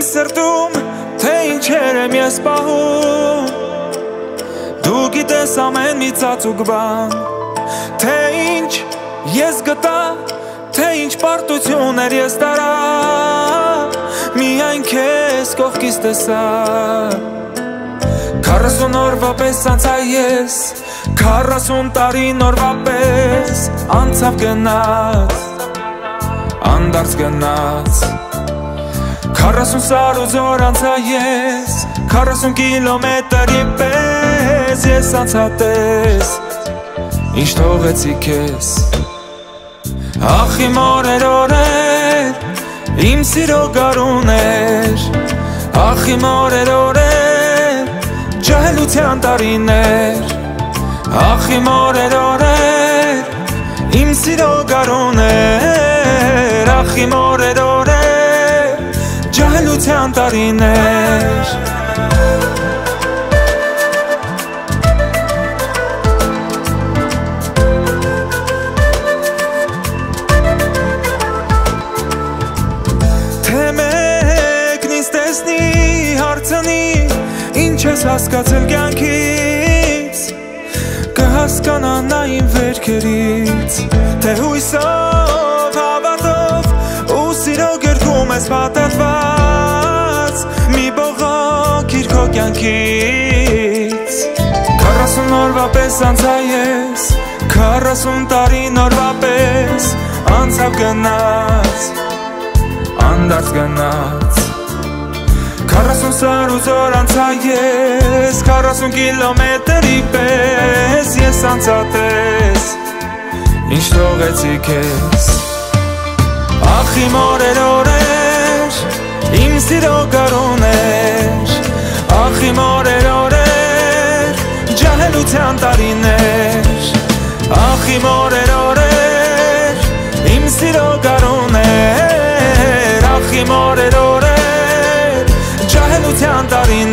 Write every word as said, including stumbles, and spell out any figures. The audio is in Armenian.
սրտում, թե ինչեր եմ ես պահում Դու գիտես ամեն մի ծածուկ բան Թե ինչ ես գտա, թե ինչ պարտություններ ես տարա Միայն քեզ կողքից տեսա Քառասուն օրվա պես անցա ես Քառասուն տարի նորվա պես Անցավ գնաց Անդարձ գնաց Քառասուն սար ու զոր անցա ես Քառասուն կիլոմետրի պես Ես անցա տես Ինչ թողեցի քեզ Ախ իմ օրեր օրեր Իմ սիրո գարուներ Ախ իմ օրեր օրեր Ջահելության տարիներ Ախ իմ օրեր օրեր Իմ սիրո գարուներ Ախ իմ օրեր օրեր Ջահելության տարիներ Ինչ ես հասկացել կյանքից Կհասկանա նա իմ վերքերից Թե հույսով, հավատով ու սիրո գերքում ես պատատված Մի բողոք իր քո կյանքից Քառասուն օրվա պես անցա ես Քառասուն տարի նորվա պես Անցավ գնաց Անդարձ գնաց Քառասուն սար ու զոր անցա ես Քառասուն կիլոմետրի պես Ես անցա տես Ինչ թողեցի քեզ Ախ իմ օրեր օրեր Իմ սիրո գարուներ Ախ իմ օրեր օրեր Ջահելության տարիներ Ախ իմ օրեր օրեր Իմ սիրո գարուներ Ախ իմ օրեր օրեր Ջահելության տարիներ